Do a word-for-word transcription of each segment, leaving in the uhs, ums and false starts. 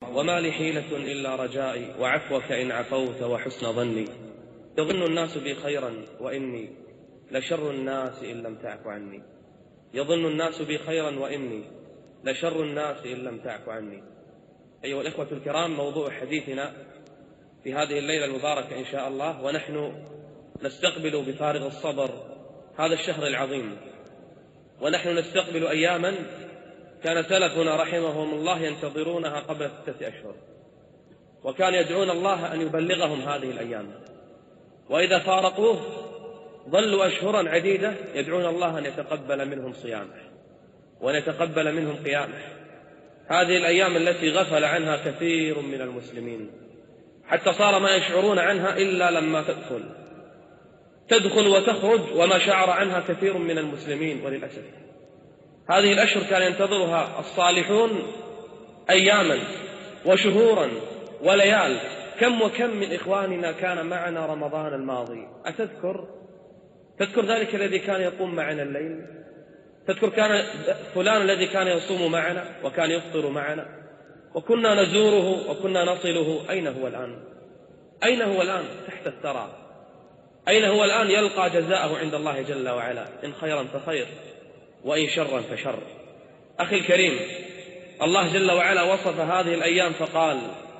وما لي حيلة إلا رجائي وعفوك إن عفوت وحسن ظني. يظن الناس بي خيرا وإني لشر الناس إن لم تعف عني. يظن الناس بي خيرا وإني لشر الناس إن لم تعف عني. أيها الإخوة الكرام، موضوع حديثنا في هذه الليلة المباركة إن شاء الله، ونحن نستقبل بفارغ الصبر هذا الشهر العظيم، ونحن نستقبل أياما كان سلفنا رحمهم الله ينتظرونها قبل ستة أشهر، وكان يدعون الله أن يبلغهم هذه الأيام، وإذا فارقوه ظلوا أشهرا عديدة يدعون الله أن يتقبل منهم صيامه وأن يتقبل منهم قيامه. هذه الأيام التي غفل عنها كثير من المسلمين، حتى صار ما يشعرون عنها إلا لما تدخل تدخل وتخرج، وما شعر عنها كثير من المسلمين وللأسف. هذه الأشهر كان ينتظرها الصالحون أياما وشهورا وليال. كم وكم من إخواننا كان معنا رمضان الماضي، أتذكر تذكر ذلك الذي كان يقوم معنا الليل؟ تذكر كان فلان الذي كان يصوم معنا وكان يفطر معنا وكنا نزوره وكنا نصله؟ أين هو الآن؟ أين هو الآن؟ تحت الثرى. أين هو الآن؟ يلقى جزاءه عند الله جل وعلا، إن خيرا فخير وإن شرا فشر. أخي الكريم، الله جل وعلا وصف هذه الأيام فقال: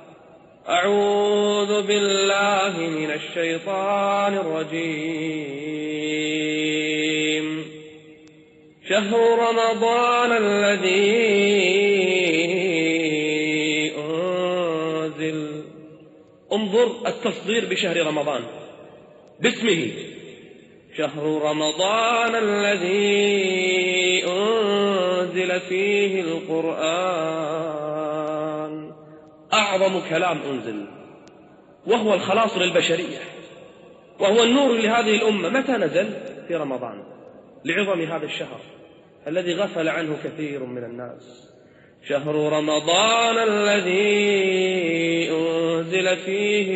أعوذ بالله من الشيطان الرجيم، شهر رمضان الذي أنزل. انظر التصدير بشهر رمضان باسمه، شهر رمضان الذي أنزل فيه القرآن. أعظم كلام أنزل، وهو الخلاص للبشرية، وهو النور لهذه الأمة. متى نزل؟ في رمضان، لعظم هذا الشهر الذي غفل عنه كثير من الناس. شهر رمضان الذي أنزل فيه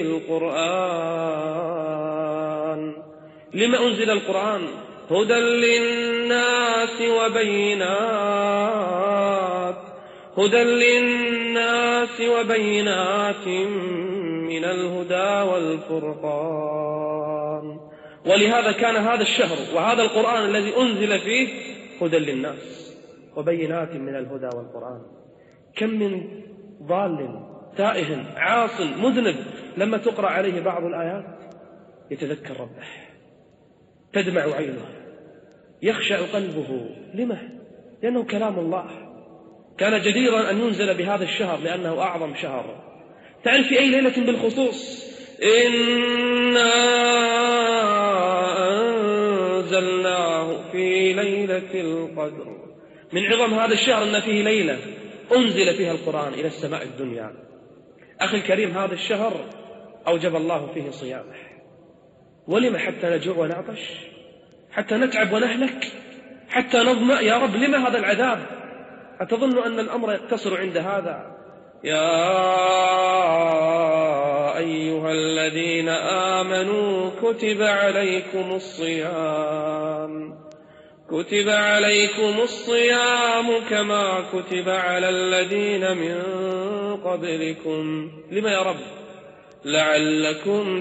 القرآن. لما أنزل القرآن؟ هدى للناس وبينات هدى للناس وبينات من الهدى والفرقان. ولهذا كان هذا الشهر وهذا القرآن الذي أنزل فيه هدى للناس وبينات من الهدى والقرآن. كم من ضال تائه عاص مذنب لما تقرأ عليه بعض الآيات يتذكر ربه، تدمع عينه، يخشع قلبه. لما؟ لأنه كلام الله، كان جديرا أن ينزل بهذا الشهر لأنه أعظم شهر. تعرف في أي ليلة بالخصوص؟ إنا أنزلناه في ليلة القدر. من عظم هذا الشهر أن فيه ليلة أنزل فيها القرآن إلى السماء الدنيا. أخي الكريم، هذا الشهر أوجب الله فيه صيامه. ولما؟ حتى نجوع ونعطش، حتى نتعب ونهلك، حتى نظمأ. يا رب لما هذا العذاب؟ أتظن أن الأمر يقتصر عند هذا؟ يا أيها الذين آمنوا كتب عليكم الصيام كتب عليكم الصيام كما كتب على الذين من قبلكم. لما يا رب؟ لعلكم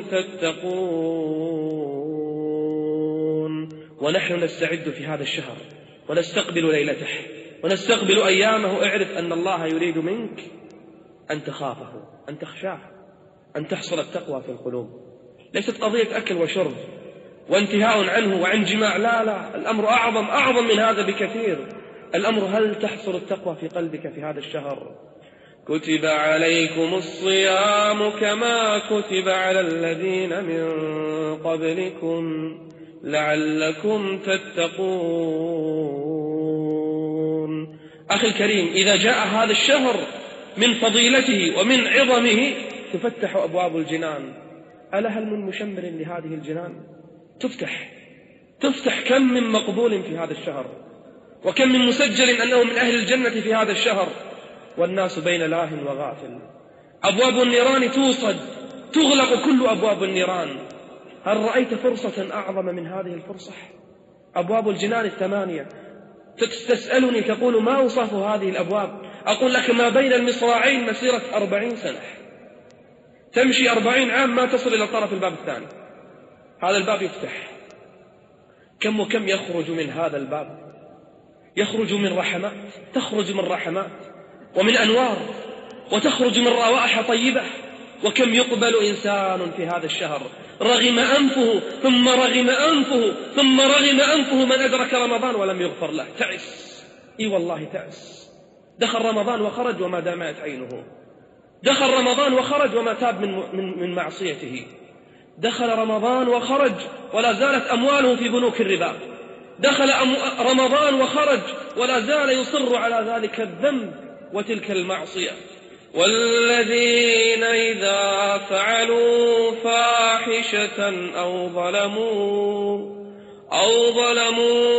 تتقون. ونحن نستعد في هذا الشهر ونستقبل ليلته ونستقبل أيامه. اعرف أن الله يريد منك أن تخافه، أن تخشاه، أن تحصل التقوى في القلوب. ليست قضية أكل وشرب وانتهاء عنه وعن جماع، لا لا، الأمر أعظم أعظم من هذا بكثير. الأمر هل تحصل التقوى في قلبك في هذا الشهر؟ كتب عليكم الصيام كما كتب على الذين من قبلكم لعلكم تتقون. أخي الكريم، إذا جاء هذا الشهر من فضيلته ومن عظمه تفتح أبواب الجنان. ألا هل من مشمر لهذه الجنان؟ تفتح تفتح كم من مقبول في هذا الشهر، وكم من مسجل أنه من أهل الجنة في هذا الشهر، والناس بين لاه وغافل. أبواب النيران توصد، تغلق كل أبواب النيران. هل رأيت فرصة أعظم من هذه الفرصة؟ أبواب الجنان الثمانية. تسألني تقول ما أوصاف هذه الأبواب؟ أقول لك ما بين المصراعين مسيرة أربعين سنة، تمشي أربعين عام ما تصل إلى طرف الباب الثاني، هذا الباب يفتح، كم وكم يخرج من هذا الباب، يخرج من رحمات، تخرج من رحمات ومن أنوار، وتخرج من روائح طيبة. وكم يقبل إنسان في هذا الشهر رغم أنفه ثم رغم أنفه ثم رغم أنفه من أدرك رمضان ولم يغفر له، تعس، إي والله تعس. دخل رمضان وخرج وما دامت عينه، دخل رمضان وخرج وما تاب من, من, من معصيته، دخل رمضان وخرج ولا زالت أمواله في بنوك الربا، دخل رمضان وخرج ولا زال يصر على ذلك الذنب وتلك المعصية. والذين إذا فعلوا فاحشة أو ظلموا أو ظلموا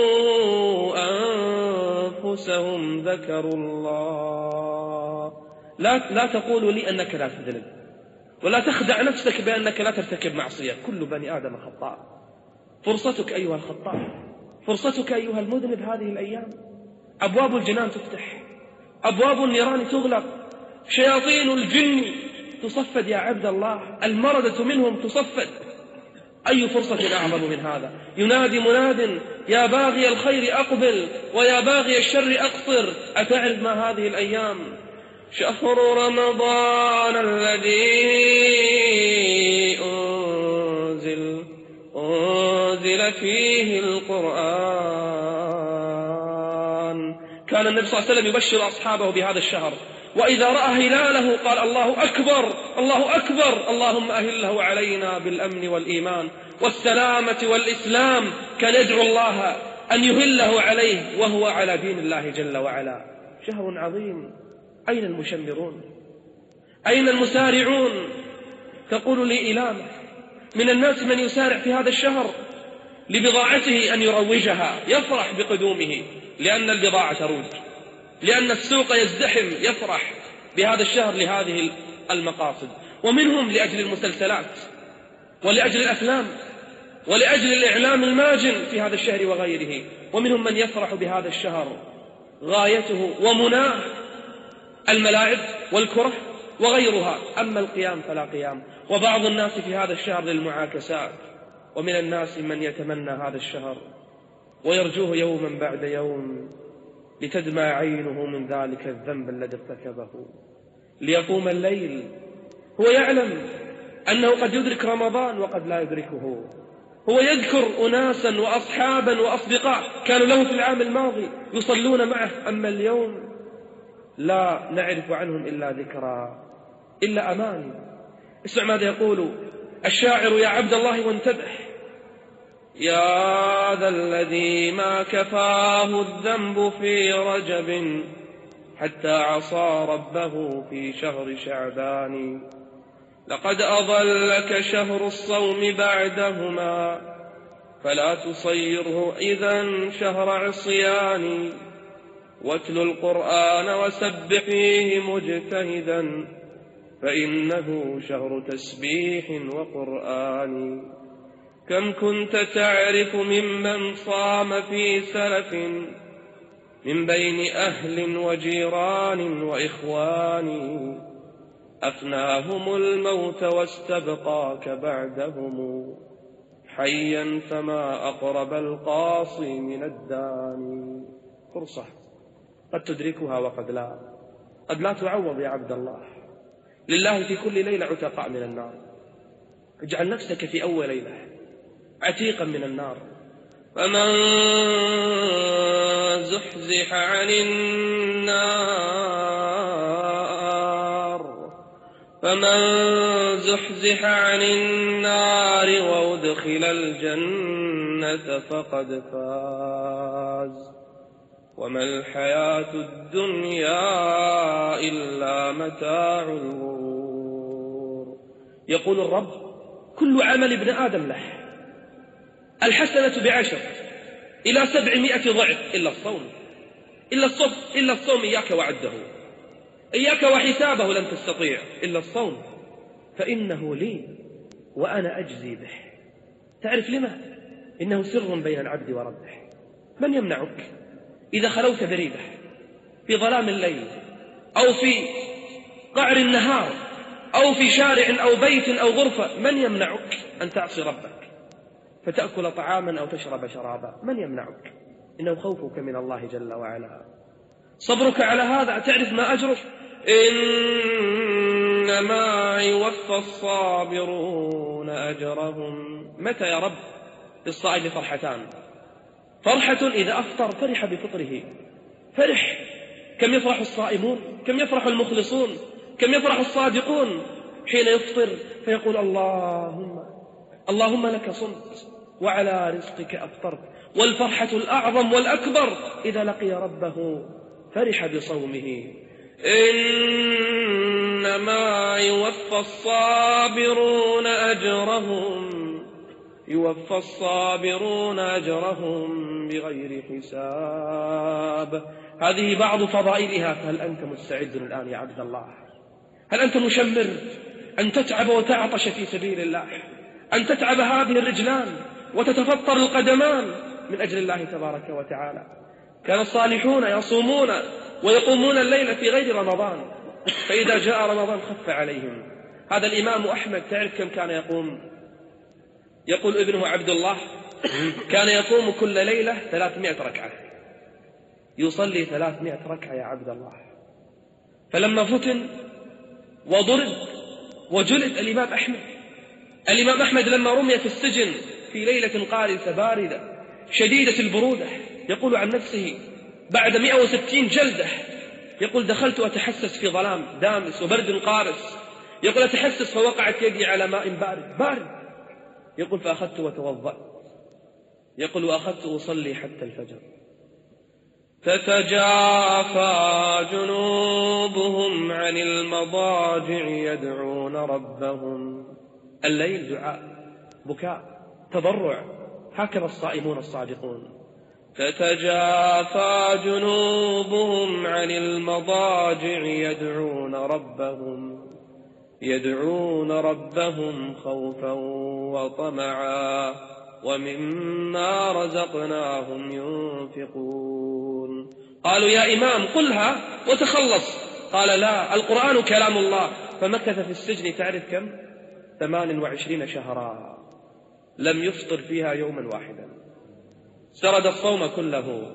أنفسهم ذكروا الله. لا, لا تقولوا لي أنك لا تذنب، ولا تخدع نفسك بأنك لا ترتكب معصية، كل بني آدم خطاء. فرصتك أيها الخطاء، فرصتك أيها المذنب هذه الأيام. أبواب الجنان تفتح، أبواب النيران تغلق، شياطين الجن تصفد يا عبد الله، المردة منهم تصفد. أي فرصة أعظم من هذا؟ ينادي مناد يا باغي الخير أقبل ويا باغي الشر أقصر. أتعرف ما هذه الأيام؟ شهر رمضان الذي أنزل أنزل فيه القرآن. كان النبي صلى الله عليه وسلم يبشر أصحابه بهذا الشهر، وإذا رأى هلاله قال الله أكبر الله أكبر، اللهم أهله علينا بالأمن والإيمان والسلامة والإسلام. كان يدعو الله أن يهله عليه وهو على دين الله جل وعلا. شهر عظيم، أين المشمرون؟ أين المسارعون؟ تقول لي إلامة. من الناس من يسارع في هذا الشهر لبضاعته أن يروجها، يفرح بقدومه لأن البضاعة تروج، لأن السوق يزدحم، يفرح بهذا الشهر لهذه المقاصد. ومنهم لأجل المسلسلات ولأجل الأفلام ولأجل الإعلام الماجن في هذا الشهر وغيره. ومنهم من يفرح بهذا الشهر غايته ومناه الملاعب والكرة وغيرها، أما القيام فلا قيام. وبعض الناس في هذا الشهر للمعاكسات، ومن الناس من يتمنى هذا الشهر ويرجوه يوما بعد يوم لتدمع عينه من ذلك الذنب الذي ارتكبه، ليقوم الليل. هو يعلم أنه قد يدرك رمضان وقد لا يدركه، هو يذكر أناسا وأصحابا وأصدقاء كانوا له في العام الماضي يصلون معه، أما اليوم لا نعرف عنهم إلا ذكرى، إلا أماني. اسمع ماذا يقول الشاعر يا عبد الله وانتبه: يا ذا الذي ما كفاه الذنب في رجب حتى عصى ربه في شهر شعبان، لقد أضلك شهر الصوم بعدهما فلا تصيره إذن شهر عصيان، واتل القرآن وسبح فيه مجتهدا فإنه شهر تسبيح وقرآن. كم كنت تعرف ممن صام في سلف من بين أهل وجيران وإخوان، أفناهم الموت واستبقاك بعدهم حيا فما أقرب القاصي من الداني. فرصة قد تدركها وقد لا، قد لا تعوض يا عبد الله. لله في كل ليلة عتقاء من النار، اجعل نفسك في أول ليلة عتيقا من النار. فمن زحزح عن النار فمن زحزح عن النار وأدخل الجنة فقد فاز، وما الحياة الدنيا إلا متاع الغرور. يقول الرب: كل عمل ابن آدم له، الحسنة بعشر إلى سبعمائة ضعف إلا الصوم، إلا الصوم إلا الصوم إياك وعده، إياك وحسابه لن تستطيع، إلا الصوم فإنه لي وأنا أجزي به. تعرف لما؟ إنه سر بين العبد وربه. من يمنعك إذا خلوت بريبة في ظلام الليل أو في قعر النهار أو في شارع أو بيت أو غرفة، من يمنعك أن تعصي ربك فتأكل طعاما أو تشرب شرابا؟ من يمنعك؟ إنه خوفك من الله جل وعلا. صبرك على هذا تعرف ما أجرك. إنما يوفى الصابرون أجرهم. متى يا رب؟ للصائم فرحتان: فرحة إذا أفطر فرح بفطره، فرح. كم يفرح الصائمون، كم يفرح المخلصون، كم يفرح الصادقون حين يفطر فيقول اللهم اللهم لك صمت وعلى رزقك أفطرت. والفرحة الأعظم والأكبر إذا لقي ربه فرح بصومه. إنما يوفى الصابرون أجرهم يوفى الصابرون أجرهم بغير حساب. هذه بعض فضائلها، فهل أنت مستعد الآن يا عبد الله؟ هل أنت مشمر أن تتعب وتعطش في سبيل الله، أن تتعب هذه الرجلان وتتفطر القدمان من أجل الله تبارك وتعالى؟ كان الصالحون يصومون ويقومون الليل في غير رمضان، فإذا جاء رمضان خف عليهم. هذا الإمام أحمد تعرف كم كان يقوم؟ يقول ابنه عبد الله كان يقوم كل ليلة ثلاثمائة ركعة، يصلي ثلاثمائة ركعة يا عبد الله. فلما فتن وضرب وجلد الإمام أحمد الإمام أحمد لما رمي في السجن في ليلة قارسة باردة شديدة البرودة، يقول عن نفسه بعد مئة وستين جلدة، يقول دخلت أتحسس في ظلام دامس وبرد قارس، يقول أتحسس فوقعت يدي على ماء بارد بارد، يقول فأخذت وتوضأت، يقول وأخذت أصلي حتى الفجر. تتجافى جنوبهم عن المضاجع يدعون ربهم. الليل دعاء، بكاء، تضرع، هكذا الصائمون الصادقون. تتجافى جنوبهم عن المضاجع يدعون ربهم يدعون ربهم خوفا وطمعا ومما رزقناهم ينفقون. قالوا يا إمام قلها وتخلص، قال لا، القرآن كلام الله. فمكث في السجن تعرف كم؟ ثمان وعشرين شهرا لم يفطر فيها يوما واحدا، سرد الصوم كله.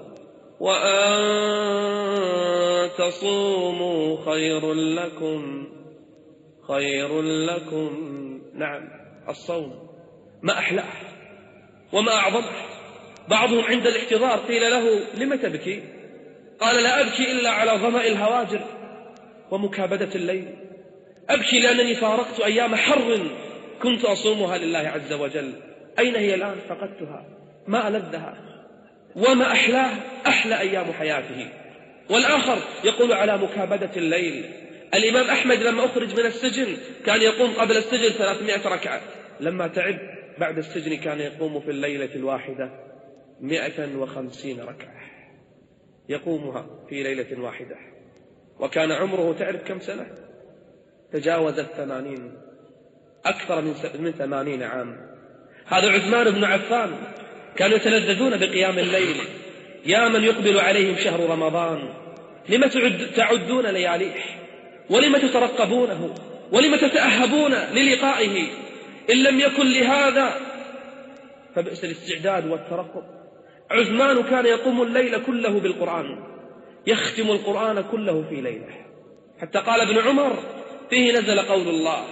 وأن تصوموا خير لكم خير لكم. نعم، الصوم ما أحلاه وما أعظمه. بعضهم عند الاحتضار قيل له لم تبكي؟ قال لا أبكي إلا على ظمأ الهواجر ومكابدة الليل، أبكي لأنني فارقت أيام حر كنت أصومها لله عز وجل، أين هي الآن؟ فقدتها، ما ألذها وما أحلاه، أحلى أيام حياته. والآخر يقول على مكابدة الليل. الإمام أحمد لما أخرج من السجن كان يقوم قبل السجن ثلاثمائة ركعة، لما تعب بعد السجن كان يقوم في الليلة الواحدة مئة وخمسين ركعة، يقومها في ليلة واحدة. وكان عمره تعرف كم سنة؟ تجاوز الثمانين، أكثر من ثمانين عام. هذا عثمان بن عفان كانوا يتلذذون بقيام الليل. يا من يقبل عليهم شهر رمضان، لم تعدون لياليه؟ ولم تترقبونه؟ ولم تتأهبون للقائه؟ إن لم يكن لهذا فبئس الاستعداد والترقب. عثمان كان يقوم الليل كله بالقرآن، يختم القرآن كله في ليلة، حتى قال ابن عمر فيه نزل قول الله: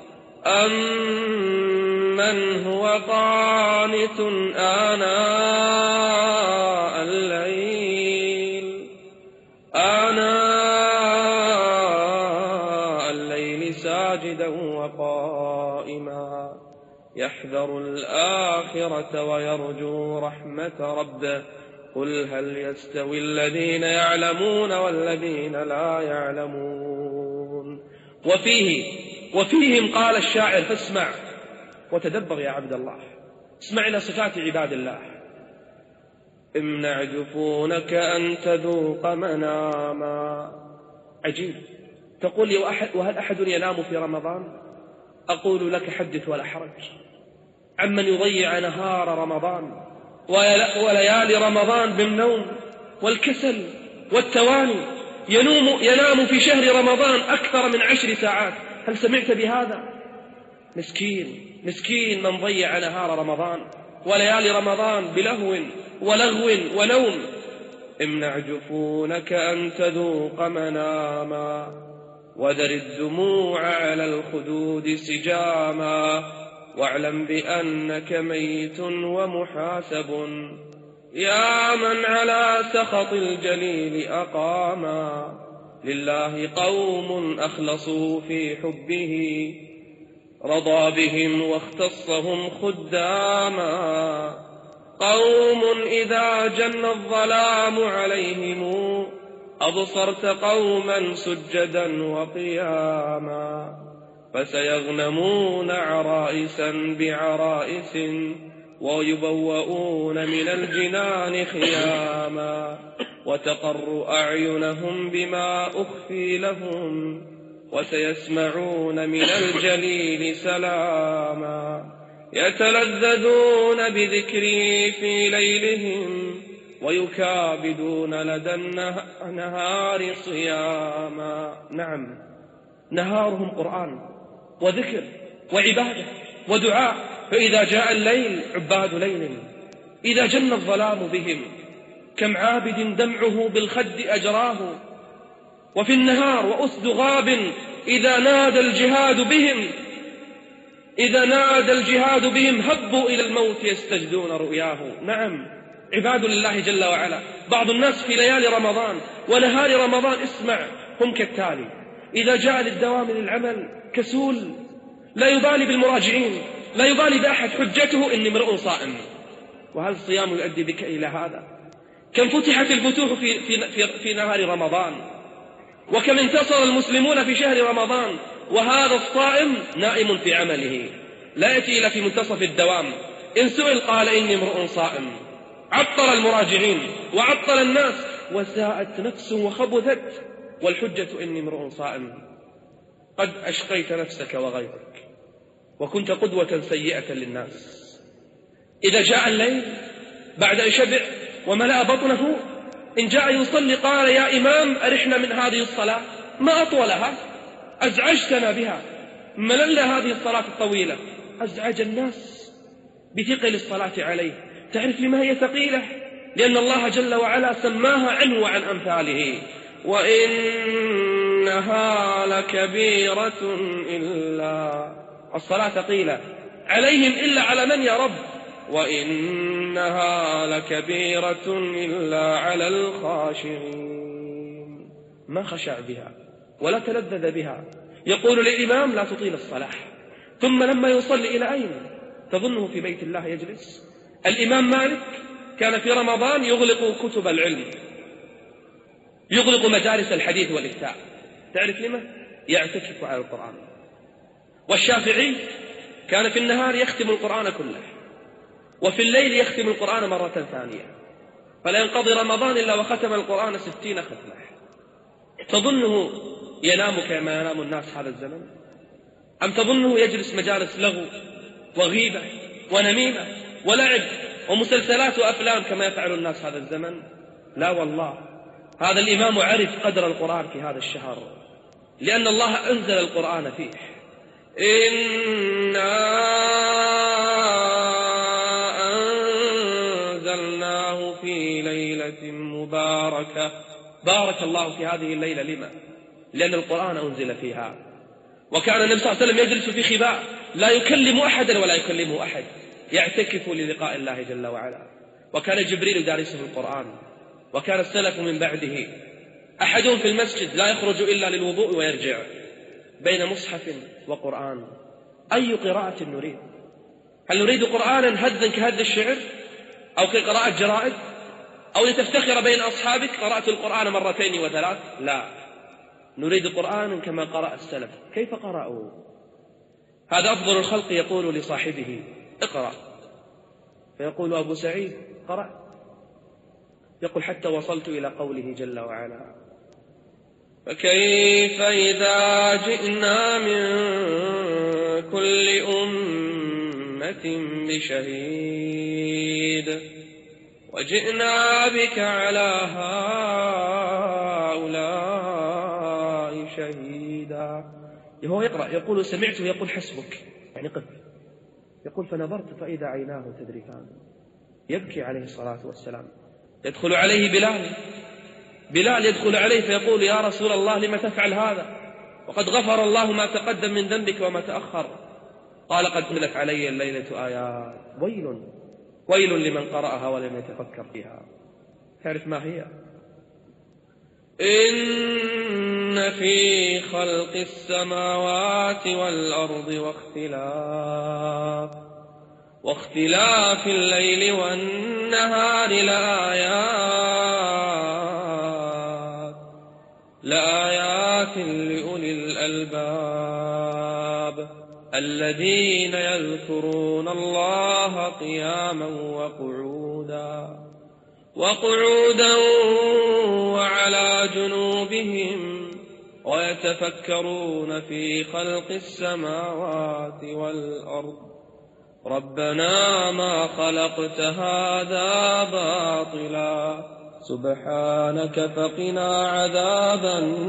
أمن هو قانت آناء الليل آناء الليل ساجدا وقائما يحذر الآخرة ويرجو رحمة ربه قل هل يستوي الذين يعلمون والذين لا يعلمون. وفيه وفيهم قال الشاعر، فاسمع وتدبر يا عبد الله، اسمع إلى صفات عباد الله: امنع جفونك أن تذوق مناما. عجيب، تقول لي وهل أحد ينام في رمضان؟ أقول لك حدث ولا حرج عمن يضيع نهار رمضان وليالي رمضان بالنوم والكسل والتواني ينوم, ينام في شهر رمضان أكثر من عشر ساعات. هل سمعت بهذا؟ مسكين مسكين من ضيع نهار رمضان وليالي رمضان بلهو ولغو ونوم. امنع جفونك أن تذوق مناما وذر الدموع على الخدود سجاما واعلم بأنك ميت ومحاسب يا من على سخط الجليل أقاما. لله قوم أخلصوا في حبه رضى بهم واختصهم خداما. قوم إذا جن الظلام عليهم أبصرت قوما سجدا وقياما. فسيغنمون عرائسا بعرائس ويبوؤون من الجنان خياما. وتقر أعينهم بما أخفي لهم وسيسمعون من الجليل سلاما. يتلذذون بذكري في ليلهم ويكابدون لدى النهار صياما. نعم، نهارهم قرآن وذكر وعبادة ودعاء. فإذا جاء الليل عباد ليل، إذا جن الظلام بهم كم عابد دمعه بالخد أجراه. وفي النهار وأسد غاب إذا نادى الجهاد بهم إذا نادى الجهاد بهم هبوا إلى الموت يستجدون رؤياه. نعم، عباد لله جل وعلا. بعض الناس في ليالي رمضان ونهار رمضان اسمع هم كالتالي: إذا جاء للدوام للعمل كسول، لا يبالي بالمراجعين، لا يبالي بأحد، حجته إني امرؤ صائم. وهل الصيام يؤدي بك إلى هذا؟ كم فتحت الفتوح في, في, في, في نهار رمضان، وكم انتصر المسلمون في شهر رمضان، وهذا الصائم نائم في عمله لا يأتي إلا في منتصف الدوام. إن سئل قال إني امرؤ صائم. عطل المراجعين وعطل الناس وساءت نفس وخبثت، والحجة إني امرؤ صائم. قد أشقيت نفسك وغيرك وكنت قدوة سيئة للناس. إذا جاء الليل بعد أن شبع وملأ بطنه إن جاء يصلي قال: يا إمام أرحنا من هذه الصلاة، ما أطولها، أزعجتنا بها، ملل هذه الصلاة الطويلة. أزعج الناس بثقل الصلاة عليه. تعرف لما هي ثقيلة؟ لأن الله جل وعلا سماها عنه وعن أمثاله: وإنها لكبيرة إلا الصلاة ثقيلة عليهم إلا على من يا رب؟ وإنها لكبيرة إلا على الخاشعين. ما خشع بها ولا تلذذ بها. يقول للإمام: لا تطيل الصلاة. ثم لما يصلي إلى أين تظنه في بيت الله يجلس؟ الإمام مالك كان في رمضان يغلق كتب العلم، يغلق مجالس الحديث والإفتاء. تعرف لما؟ يعتكف على القرآن. والشافعي كان في النهار يختم القرآن كله، وفي الليل يختم القرآن مرة ثانية، فلا ينقضي رمضان إلا وختم القرآن ستين ختمة. تظنه ينام كما ينام الناس هذا الزمن؟ أم تظنه يجلس مجالس لغو وغيبة ونميمة ولعب ومسلسلات وأفلام كما يفعل الناس هذا الزمن؟ لا والله، هذا الإمام عرف قدر القرآن في هذا الشهر، لأن الله أنزل القرآن فيه. إنا أنزلناه في ليلة مباركة. بارك الله في هذه الليلة. لما؟ لأن القرآن أنزل فيها. وكان النبي صلى الله عليه وسلم يجلس في خباء لا يكلم أحدا ولا يكلمه أحد، يعتكف للقاء الله جل وعلا. وكان جبريل دارسه القرآن. وكان السلف من بعده أحدهم في المسجد لا يخرج إلا للوضوء ويرجع، بين مصحف وقرآن. أي قراءة نريد؟ هل نريد قرآنا هذا كهذا الشعر، أو كقراءة جرائد، أو لتفتخر بين أصحابك قرأت القرآن مرتين وثلاث؟ لا، نريد قرآن كما قرأ السلف. كيف قرأوا؟ هذا أفضل الخلق يقول لصاحبه: اقرأ، فيقول أبو سعيد: قرأ. يقول: حتى وصلت إلى قوله جل وعلا: فكيف إذا جئنا من كل أمة بشهيد وجئنا بك على هؤلاء شهيدا. هو يقرأ يقول سمعته يقول حسبك، يعني قف. يقول فنظرت فإذا عيناه تذرفان، يبكي عليه الصلاة والسلام. يدخل عليه بلال بلال يدخل عليه فيقول يا رسول الله لم تفعل هذا وقد غفر الله ما تقدم من ذنبك وما تأخر؟ قال قد أنزلت علي الليلة آيات ويل ويل لمن قرأها ولم يتفكر فيها. تعرف ما هي؟ إن في خلق السماوات والأرض واختلاف واختلاف الليل والنهار لآيات لآيات لأولي الألباب الذين يذكرون الله قياما وقعودا وقعودا وعلى جنوبهم ويتفكرون في خلق السماوات والأرض ربنا ما خلقت هذا باطلا سبحانك فقنا عذاب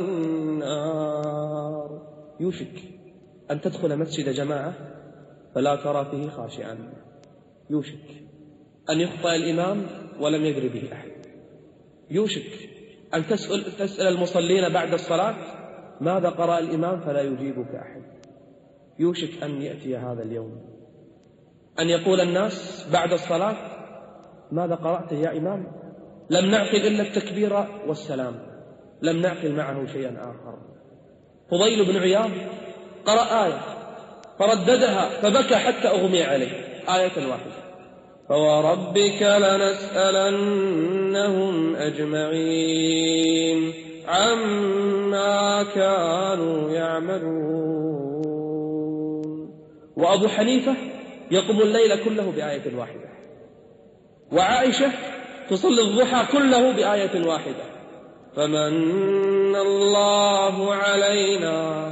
النار. يوشك أن تدخل مسجد جماعة فلا ترى فيه خاشعا، يوشك أن يخطئ الإمام ولم يدري به أحد، يوشك أن تسأل, تسأل المصلين بعد الصلاة ماذا قرأ الإمام فلا يجيبك أحد. يوشك أن يأتي هذا اليوم أن يقول الناس بعد الصلاة ماذا قرأت يا إمام؟ لم نعقل إلا التكبير والسلام، لم نعقل معه شيئا آخر. فضيل بن عياض قرأ آية فرددها فبكى حتى أغمي عليه، آية واحدة. فوربك لنسألنهم أجمعين عما كانوا يعملون. وأبو حنيفة يقوم الليل كله بآية واحدة، وعائشة تصلي الضحى كله بآية واحدة. فمن الله علينا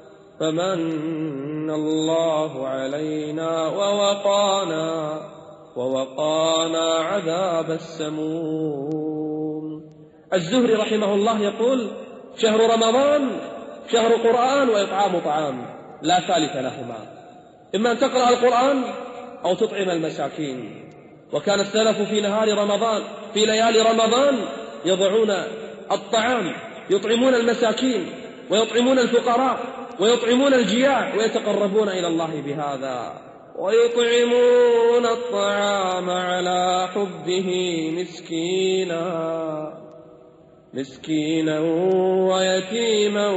فمن الله علينا ووقانا ووقانا عذاب السموم. الزهري رحمه الله يقول شهر رمضان شهر قرآن وإطعام طعام لا ثالث لهما، إما أن تقرأ القرآن أو تطعم المساكين. وكان السلف في نهار رمضان في ليالي رمضان يضعون الطعام، يطعمون المساكين ويطعمون الفقراء ويطعمون الجياع ويتقربون إلى الله بهذا، ويطعمون الطعام على حبه مسكينا مسكينا ويتيما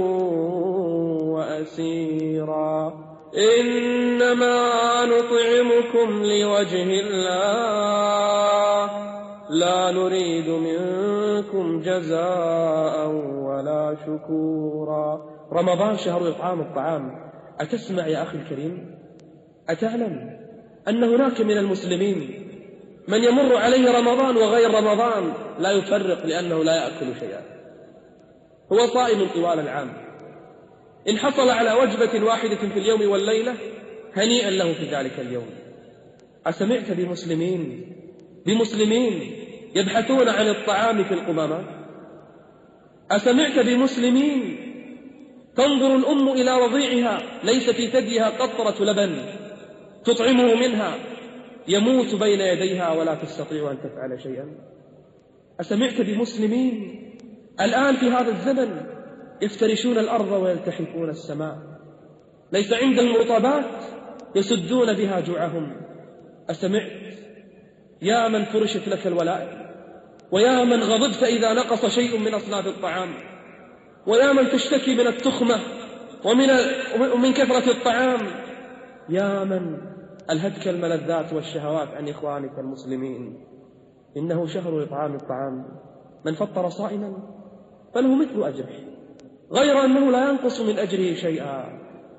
وأسيرا إنما نطعمكم لوجه الله لا نريد منكم جزاء ولا شكورا. رمضان شهر إطعام الطعام. أتسمع يا أخي الكريم؟ أتعلم أن هناك من المسلمين من يمر عليه رمضان وغير رمضان لا يفرق لأنه لا يأكل شيئا، هو صائم طوال العام، إن حصل على وجبة واحدة في اليوم والليلة هنيئا له في ذلك اليوم. أسمعت بمسلمين بمسلمين يبحثون عن الطعام في القمامات؟ أسمعت بمسلمين تنظر الأم إلى رضيعها ليس في ثديها قطرة لبن تطعمه منها يموت بين يديها ولا تستطيع أن تفعل شيئا؟ أسمعت بمسلمين الآن في هذا الزمن يفترشون الأرض ويلتحفون السماء، ليس عندهم رطبات يسدون بها جوعهم؟ أسمعت يا من فرشت لك الولائم، ويا من غضبت إذا نقص شيء من أصناف الطعام، ويا من تشتكي من التخمة ومن, ومن كثرة الطعام، يا من ألهتك الملذات والشهوات عن إخوانك المسلمين. إنه شهر إطعام الطعام، من فطر صائما فله مثل أجره غير أنه لا ينقص من أجره شيئا.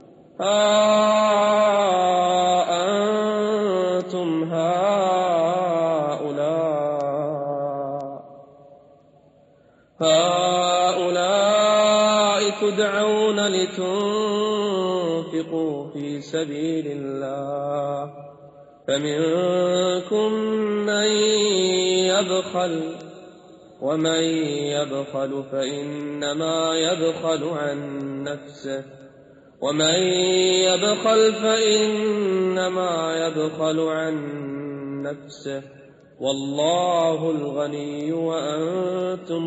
ها أنتم هؤلاء هؤلاء تدعون لتنفقوا في سبيل الله فمنكم من يبخل ومن يبخل فإنما يبخل عن نفسه ومن يبخل فإنما يبخل عن نفسه والله الغني وأنتم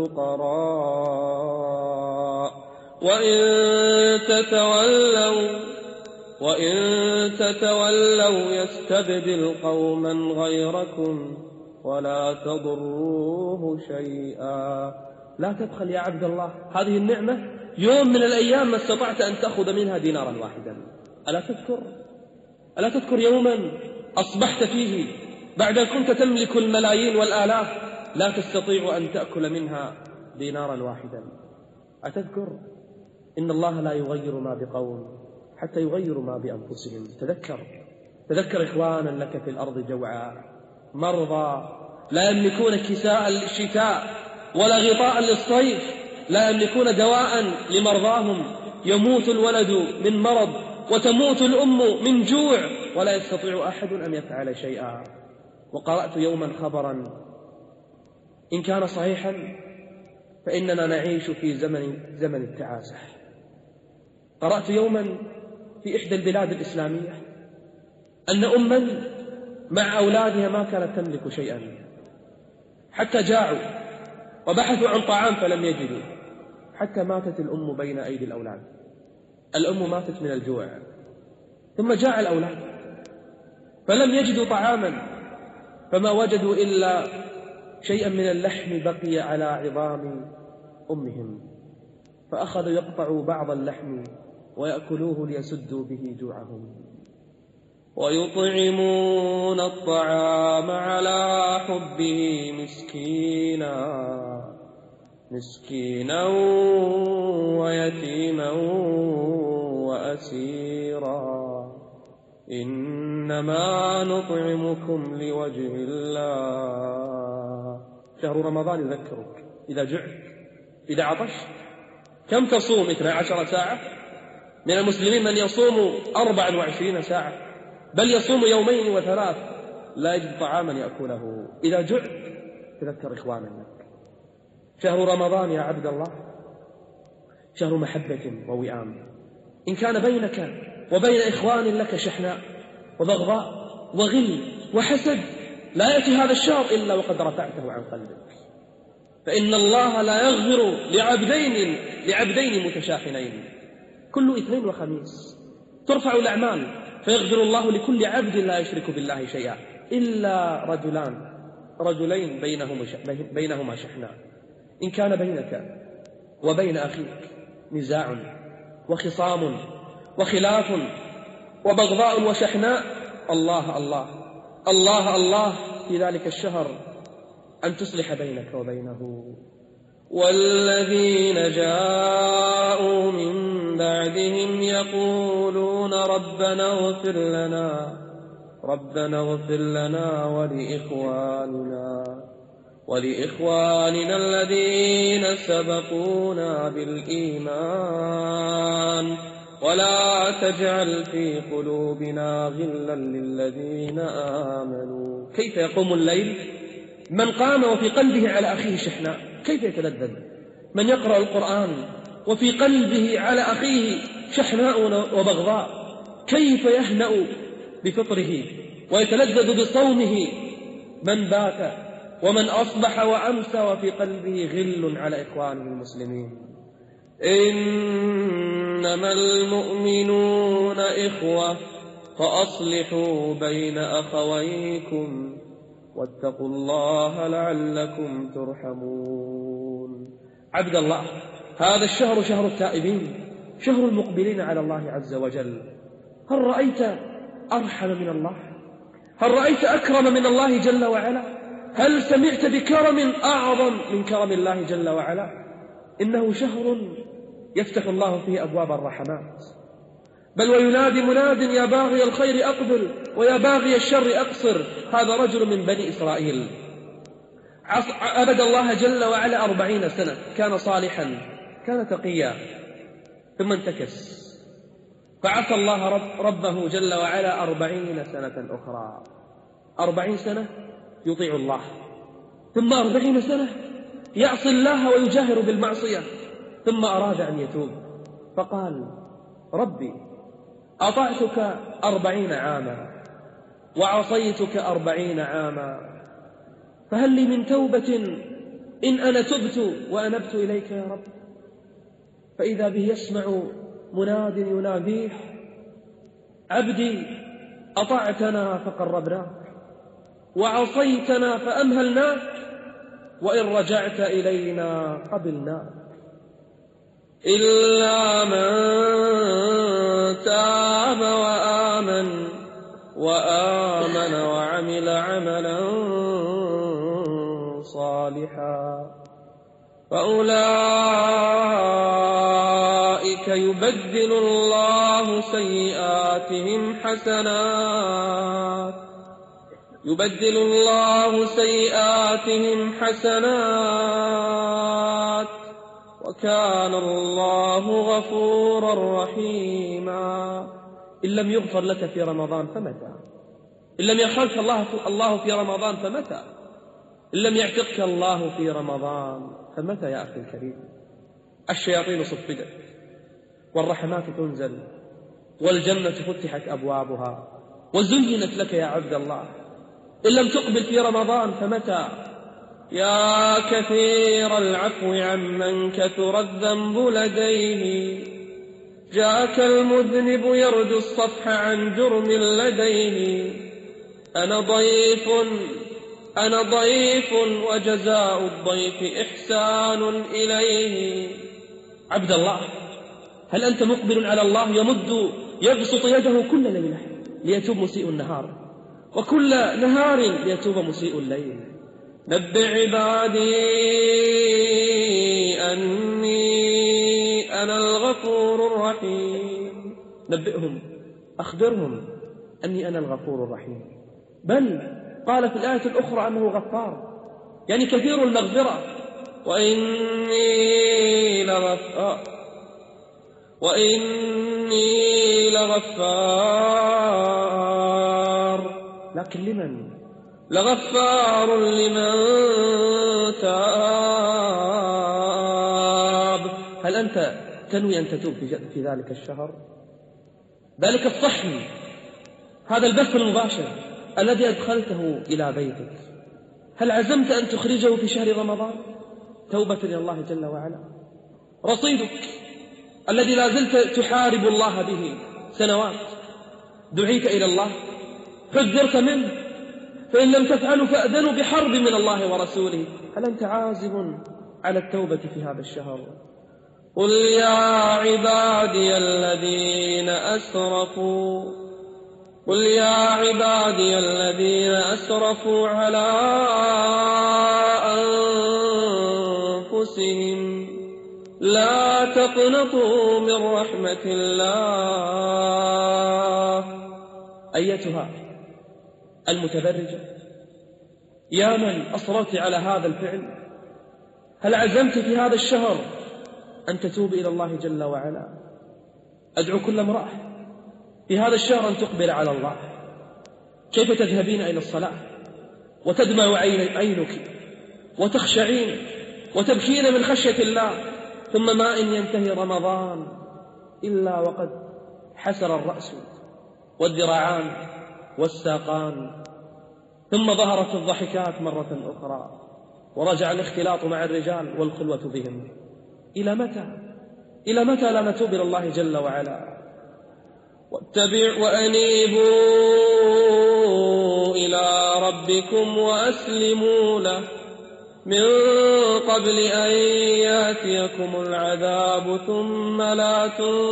الفقراء وإن تتولوا وإن تتولوا يستبدل قوما غيركم ولا تضروه شيئا. لا تبخل يا عبد الله، هذه النعمة يوم من الأيام ما استطعت أن تأخذ منها دينارا واحدا. ألا تذكر ألا تذكر يوما أصبحت فيه بعد أن كنت تملك الملايين والآلاف لا تستطيع أن تأكل منها دينارا واحدا؟ أتذكر؟ إن الله لا يغير ما بقوم حتى يغيروا ما بأنفسهم. تذكر تذكر إخوانا لك في الأرض جوعاء مرضى لا يملكون كساء للشتاء ولا غطاء للصيف، لا يملكون دواء لمرضاهم، يموت الولد من مرض وتموت الأم من جوع ولا يستطيع أحد أن يفعل شيئا. وقرأت يوما خبرا إن كان صحيحا فإننا نعيش في زمن زمن التعاسة. قرأت يوما في إحدى البلاد الإسلامية أن أما مع أولادها ما كانت تملك شيئا حتى جاعوا وبحثوا عن طعام فلم يجدوا، حتى ماتت الأم بين أيدي الأولاد. الأم ماتت من الجوع، ثم جاع الأولاد فلم يجدوا طعاما، فما وجدوا إلا شيئا من اللحم بقي على عظام أمهم، فأخذوا يقطعوا بعض اللحم ويأكلوه ليسدوا به جوعهم. ويطعمون الطعام على حبه مسكينا مسكينا ويتيما وأسيرا إنما نطعمكم لوجه الله. شهر رمضان يذكرك إذا جعت إذا عطشت. كم تصوم؟ اثنتا عشرة ساعة. من المسلمين من يصوم أربعا وعشرين ساعة، بل يصوم يومين وثلاث لا يجد طعاما يأكله. إذا جعت تذكر إخوانا لك. شهر رمضان يا عبد الله شهر محبة ووئام. إن كان بينك وبين إخوان لك شحناء وبغضاء وغل وحسد لا يأتي هذا الشهر إلا وقد رفعته عن قلبك، فإن الله لا يغفر لعبدين لعبدين متشاحنين. كل اثنين وخميس ترفع الأعمال فيغفر الله لكل عبد لا يشرك بالله شيئا إلا رجلان رجلين بينهما بينهما شحناء. إن كان بينك وبين أخيك نزاع وخصام وخلاف وبغضاء وشحناء، الله الله الله الله في ذلك الشهر أن تصلح بينك وبينه. والذين جاءوا من بعدهم يقولون ربنا اغفر لنا ربنا اغفر لنا ولإخواننا ولإخواننا الذين سبقونا بالإيمان ولا تجعل في قلوبنا غلا للذين آمنوا. كيف يقوم الليل من قام وفي قلبه على أخيه شحناء؟ كيف يتلذذ من يقرأ القرآن وفي قلبه على أخيه شحناء وبغضاء؟ كيف يهنأ بفطره ويتلذذ بصومه من بات ومن أصبح وأمسى وفي قلبه غل على إخوانه المسلمين؟ إنما المؤمنون إخوة فأصلحوا بين أخويكم واتقوا الله لعلكم ترحمون. عبد الله هذا الشهر شهر التائبين، شهر المقبلين على الله عز وجل. هل رأيت أرحم من الله؟ هل رأيت أكرم من الله جل وعلا؟ هل سمعت بكرم أعظم من كرم الله جل وعلا؟ إنه شهر يفتح الله فيه أبواب الرحمات، بل وينادي مناد يا باغي الخير أقبل ويا باغي الشر أقصر. هذا رجل من بني إسرائيل عبد الله جل وعلا أربعين سنة، كان صالحا كان تقيا، ثم انتكس فعصى الله رب ربه جل وعلا أربعين سنة أخرى، أربعين سنة يطيع الله، ثم أربعين سنة يعصي الله ويجاهر بالمعصية، ثم أراد أن يتوب فقال: ربي أطعتك أربعين عاما وعصيتك أربعين عاما، فهل لي من توبة إن أنا تبت وأنبت إليك يا رب؟ فإذا به يسمع مناد يناديه: عبدي أطعتنا فقربناك، وعصيتنا فأمهلناك، وإن رجعت إلينا قبلناك، إلا من تاب وآمن وآمن وعمل عملا صالحا فأولئك يبدل الله سيئاتهم حسنات يبدل الله سيئاتهم حسنات وكان الله غفورا رحيما. إن لم يغفر لك في رمضان فمتى؟ إن لم يرحمك الله الله في رمضان فمتى؟ إن لم يعتقك الله في رمضان فمتى يا أخي الكريم؟ الشياطين صفدت والرحمات تنزل والجنة فتحت أبوابها وزينت لك يا عبد الله. إن لم تقبل في رمضان فمتى؟ يا كثير العفو عمن كثر الذنب لديه، جاءك المذنب يرجو الصفح عن جرم لديه، أنا ضيف أنا ضيف وجزاء الضيف إحسان إليه. عبد الله، هل أنت مقبل على الله يمد يبسط يده كل ليلة ليتوب مسيء النهار، وكل نهار ليتوب مسيء الليل؟ نبئ عبادي أني أنا الغفور الرحيم. نبئهم، أخبرهم أني أنا الغفور الرحيم. بل قال في الآية الأخرى أنه غفار، يعني كثير المغفرة. وإني لغفار وإني لغفار لكن لمن؟ لغفار لمن تاب. هل أنت تنوي أن تتوب في ذلك الشهر؟ ذلك الصحن، هذا البث المباشر الذي أدخلته إلى بيتك، هل عزمت أن تخرجه في شهر رمضان توبة إلى الله جل وعلا؟ رصيدك الذي لا زلت تحارب الله به سنوات، دعيت إلى الله، حذرت منه، فإن لم تفعلوا فأذنوا بحرب من الله ورسوله. هل أنت عازم على التوبة في هذا الشهر؟ قل يا عبادي الذين أسرفوا قل يا عبادي الذين أسرفوا على أنفسهم لا تقنطوا من رحمة الله. أيتها المتبرجة، يا من أصررت على هذا الفعل، هل عزمت في هذا الشهر أن تتوب إلى الله جل وعلا؟ أدعو كل امرأة في هذا الشهر أن تقبل على الله. كيف تذهبين إلى الصلاة وتدمع عينك وتخشعين وتبكين من خشية الله، ثم ما إن ينتهي رمضان إلا وقد حسر الرأس والذراعان والساقان، ثم ظهرت الضحكات مرة أخرى ورجع الاختلاط مع الرجال والخلوة بهم. إلى متى؟ إلى متى لا نتوب إلى الله جل وعلا؟ واتبع وأنيبوا إلى ربكم وأسلموا له من قبل أن يأتيكم العذاب ثم لا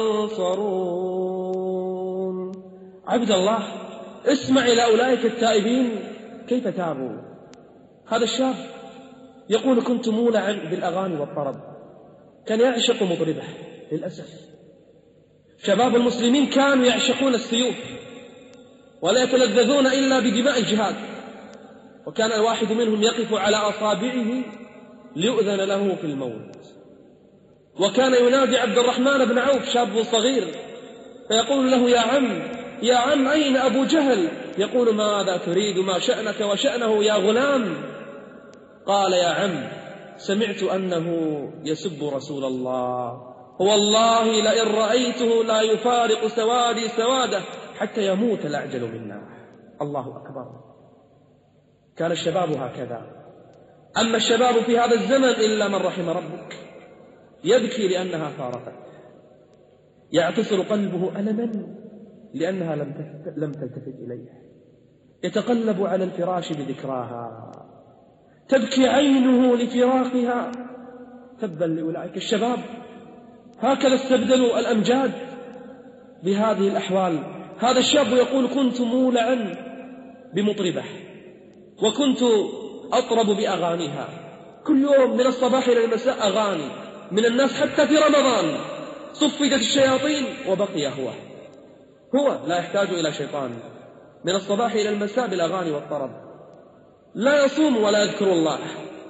تنصرون. عبد الله، اسمع إلى أولئك التائبين كيف تابوا. هذا الشاب يقول: كنت مولعا بالأغاني والطرب، كان يعشق مطربه. للأسف شباب المسلمين كانوا يعشقون السيوف ولا يتلذذون إلا بدماء الجهاد، وكان الواحد منهم يقف على أصابعه ليؤذن له في الموت. وكان ينادي عبد الرحمن بن عوف شاب صغير فيقول له يا عم يا عم أين أبو جهل؟ يقول ماذا تريد؟ ما شأنك وشأنه يا غلام؟ قال يا عم سمعت أنه يسب رسول الله، والله لئن رأيته لا يفارق سوادي سواده حتى يموت الأعجل منا. الله أكبر. كان الشباب هكذا. أما الشباب في هذا الزمن إلا من رحم ربك، يبكي لأنها فارقت، يعتصر قلبه ألما لأنها لم تلتفت إليه، يتقلب على الفراش بذكراها، تبكي عينه لفراقها. تبا لأولئك الشباب، هكذا استبدلوا الأمجاد بهذه الأحوال. هذا الشاب يقول كنت مولعا بمطربة وكنت أطرب بأغانيها، كل يوم من الصباح إلى المساء أغاني من الناس، حتى في رمضان صفدت الشياطين وبقي هو هو لا يحتاج إلى شيطان، من الصباح إلى المساء بالأغاني والطرب، لا يصوم ولا يذكر الله.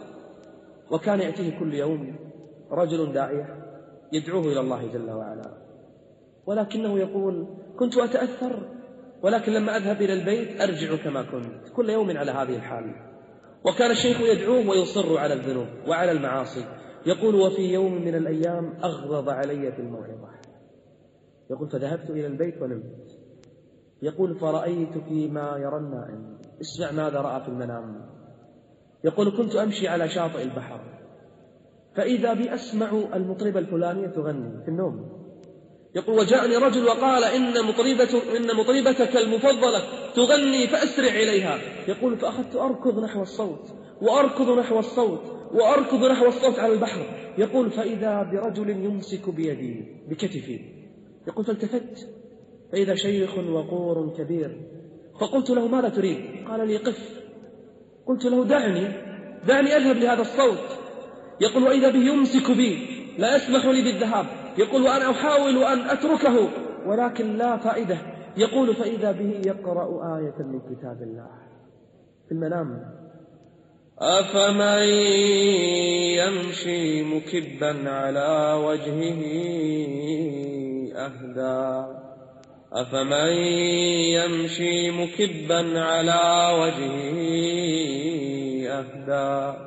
وكان يأتيه كل يوم رجل داعية يدعوه إلى الله جل وعلا، ولكنه يقول كنت أتأثر، ولكن لما أذهب إلى البيت أرجع كما كنت، كل يوم على هذه الحال. وكان الشيخ يدعوه ويصر على الذنوب وعلى المعاصي. يقول وفي يوم من الأيام أغضب علي في الموعظة، يقول فذهبت إلى البيت ونمت. يقول فرأيت فيما يرى النائم، اسمع ماذا رأى في المنام. يقول كنت أمشي على شاطئ البحر فإذا بي أسمع المطربة الفلانية تغني في النوم. يقول وجاءني رجل وقال إن, مطربة إن مطربتك المفضلة تغني فأسرع إليها. يقول فأخذت أركض نحو الصوت وأركض نحو الصوت وأركض نحو الصوت على البحر. يقول فإذا برجل يمسك بيدي بكتفي. يقول فالتفت فإذا شيخ وقور كبير، فقلت له ماذا تريد؟ قال لي قف. قلت له دعني دعني أذهب لهذا الصوت. يقول وإذا به يمسك بي لا يسمح لي بالذهاب. يقول وأنا أحاول أن أتركه ولكن لا فائدة. يقول فإذا به يقرأ آية من كتاب الله في المنام. أفمن يمشي مكبا على وجهه أهدى أفمن يمشي مكبا على وجهه أهدى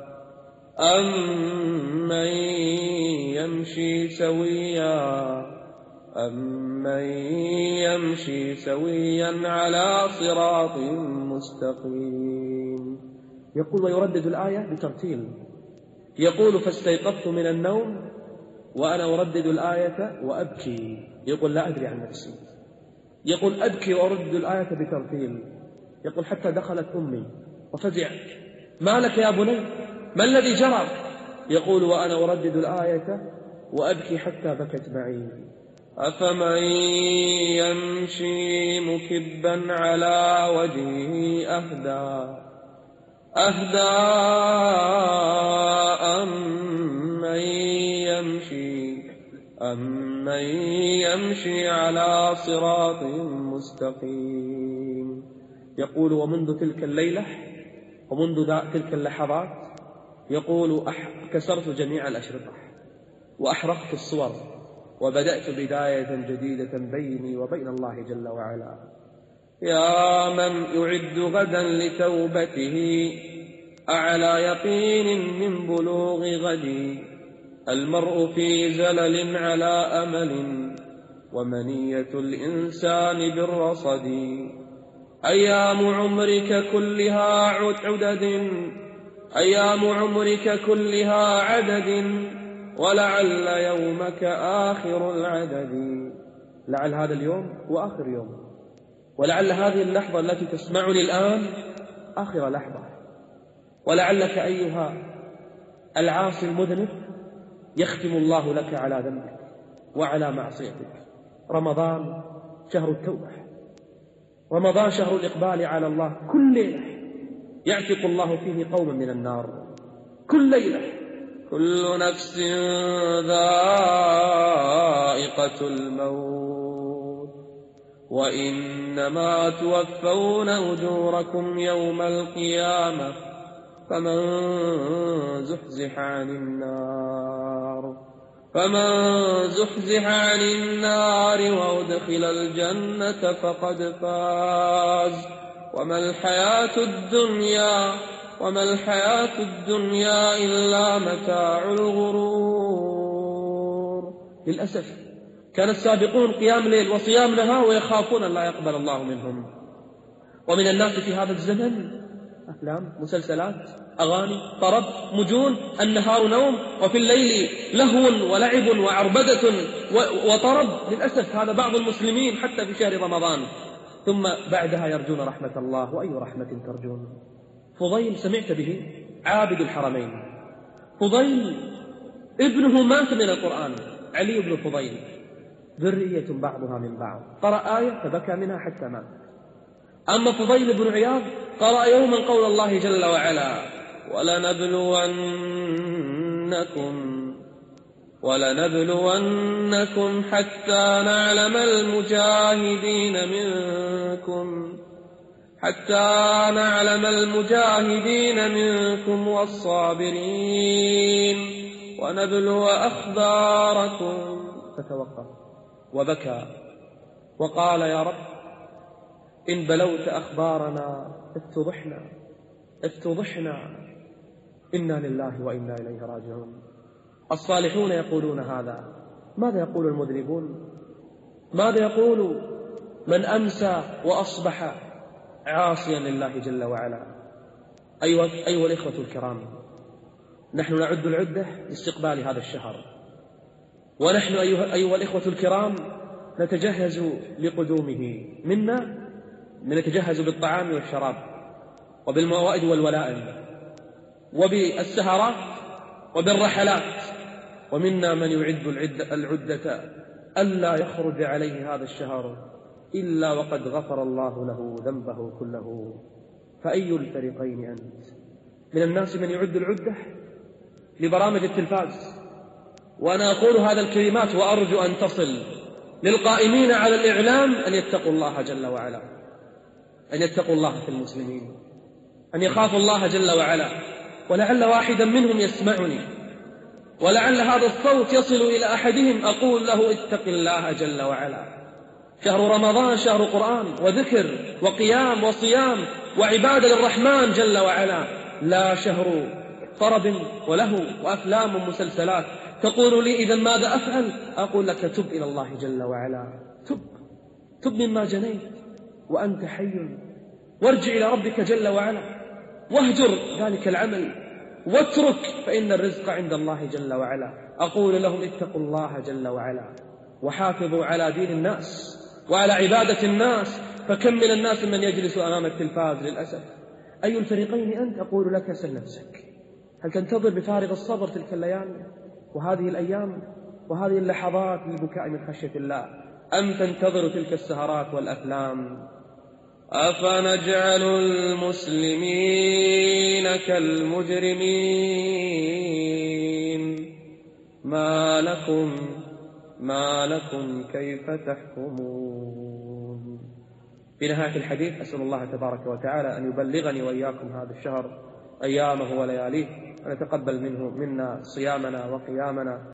أمن يمشي سويا أمن يمشي سويا على صراط مستقيم. يقول ويردد الآية بترتيل. يقول فاستيقظت من النوم وأنا أردد الآية وأبكي. يقول لا أدري عن نفسي. يقول أبكي وأردد الآية بترتيل. يقول حتى دخلت أمي وفزعت ما لك يا بني ما الذي جرى؟ يقول وأنا أردد الآية وأبكي حتى بكت معي. أفمن يمشي مكبا على وجهه أهدى أهدى أمن يمشي أمن يمشي على صراط مستقيم. يقول ومنذ تلك الليلة ومنذ تلك اللحظات يقول كسرت جميع الأشرطة وأحرقت الصور وبدأت بداية جديدة بيني وبين الله جل وعلا. يا من يعد غدا لتوبته أعلى يقين من بلوغ غدي. المرء في زلل على أمل ومنية الإنسان بالرصد. أيام عمرك كلها عدد أيام عمرك كلها عدد ولعل يومك آخر العدد. لعل هذا اليوم هو آخر يوم، ولعل هذه اللحظة التي تسمعني الآن آخر لحظة، ولعلك أيها العاصي المذنب يختم الله لك على ذنبك وعلى معصيتك. رمضان شهر التوبة، رمضان شهر الإقبال على الله. كل ليلة يعتق الله فيه قوما من النار، كل ليلة. كل نفس ذائقة الموت وإنما توفون أجوركم يوم القيامة فمن زحزح عن النار فمن زحزح عن النار وأدخل الجنة فقد فاز وما الحياة الدنيا وما الحياة الدنيا إلا متاع الغرور. للأسف كان السابقون قيام ليل وصيام نهار ويخافون أن لا يقبل الله منهم. ومن الناس في هذا الزمن أفلام، مسلسلات، أغاني، طرب، مجون، النهار نوم وفي الليل لهو ولعب وعربدة وطرب. للأسف هذا بعض المسلمين حتى في شهر رمضان، ثم بعدها يرجون رحمة الله. وأي رحمة ترجون؟ فضيل سمعت به، عابد الحرمين. فضيل ابنه مات من القرآن، علي بن فضيل، ذرية بعضها من بعض، قرأ آية فبكى منها حتى مات. أما فضيل بن عياض قرأ يوما قول الله جل وعلا: ولنبلونكم ولنبلونكم حتى نعلم المجاهدين منكم حتى نعلم المجاهدين منكم والصابرين ونبلو أخباركم. فتوقف وبكى وقال: يا رب إن بلوت أخبارنا افتضحنا افتضحنا إنا لله وإنا إليه راجعون. الصالحون يقولون هذا، ماذا يقول المذنبون؟ ماذا يقول من أمسى وأصبح عاصيا لله جل وعلا؟ أيها, أيها الإخوة الكرام، نحن نعد العدة لاستقبال هذا الشهر، ونحن أيها, أيها الإخوة الكرام نتجهز لقدومه. منا من نتجهز بالطعام والشراب وبالموائد والولائم وبالسهرات وبالرحلات، ومنا من يعد العدة, العدة ألا يخرج عليه هذا الشهر إلا وقد غفر الله له ذنبه كله. فأي الفريقين أنت؟ من الناس من يعد العدة لبرامج التلفاز، وأنا أقول هذا الكلمات وأرجو أن تصل للقائمين على الإعلام أن يتقوا الله جل وعلا، أن يتقوا الله في المسلمين، أن يخافوا الله جل وعلا. ولعل واحدا منهم يسمعني، ولعل هذا الصوت يصل إلى أحدهم، أقول له: اتق الله جل وعلا. شهر رمضان شهر قرآن وذكر وقيام وصيام وعبادة للرحمن جل وعلا، لا شهر طرب ولهو وأفلام ومسلسلات. تقول لي: إذا ماذا أفعل؟ أقول لك: تب إلى الله جل وعلا، تب تب مما جنيت وأنت حي، وارجع إلى ربك جل وعلا، واهجر ذلك العمل واترك، فإن الرزق عند الله جل وعلا. أقول لهم: اتقوا الله جل وعلا وحافظوا على دين الناس وعلى عبادة الناس، فكم من الناس من يجلس أمام التلفاز للأسف. أي الفريقين أنت؟ أقول لك: سل نفسك، هل تنتظر بفارغ الصبر تلك الليالي وهذه الأيام وهذه اللحظات للبكاء من خشية الله، أم تنتظر تلك السهرات والأفلام؟ أفنجعل المسلمين كالمجرمين ما لكم ما لكم كيف تحكمون. في نهاية الحديث أسأل الله تبارك وتعالى أن يبلغني وإياكم هذا الشهر أيامه ولياليه، وأن يتقبل منه منا صيامنا وقيامنا